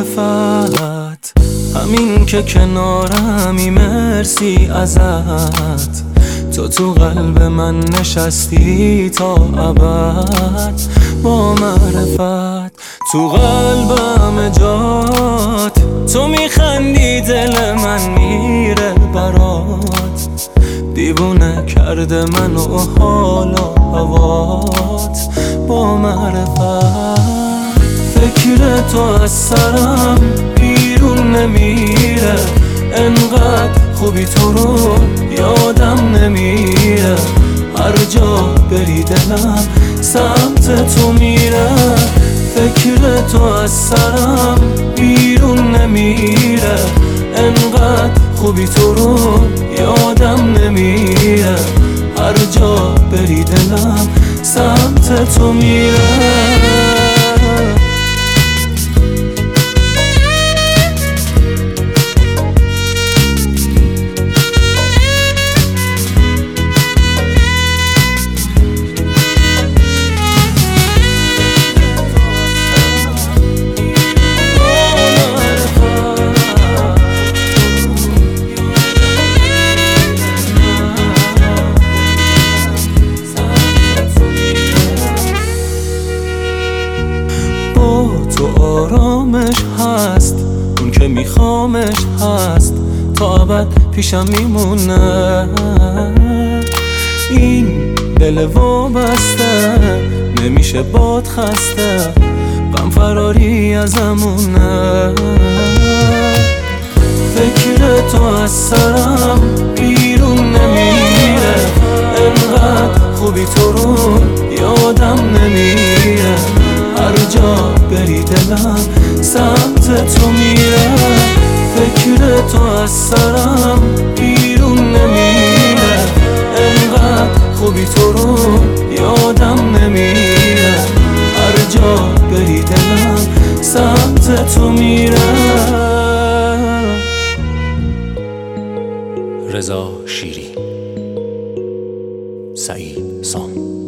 معرفت، همین که کنارمی مرسی ازت. تو قلب من نشستی تا ابد با معرفت. تو قلبم جات، تو میخندی دل من میره برات. دیوونه کرده منو حال و هوات با معرفت. فکر تو از سرم بیرون نمیره، انقدر خوبی تو رو یادم نمیره. هر جا بری دلم سمت تو میره. فکر تو از سرم بیرون نمیره، انقدر خوبی تو رو یادم نمیره. هر جا بری دلم سمت تو میره. تو آرامش هست، اون که میخوامش هست، تا ابد پیشم میمونه. این دل وابسته نمیشه باد خسته، غم فراری ازمونه. فکر تو از سرم بیرون نمیره، انقدر خوبی تو رو یادم نمیره. هر جا بری دلم سمت تو میره. فکر تو از سرم بیرون نمیره، انقدر خوبی تو رو یادم نمیره. هر جا بری دلم سمت تو میره. رضا شیری، سعید سام.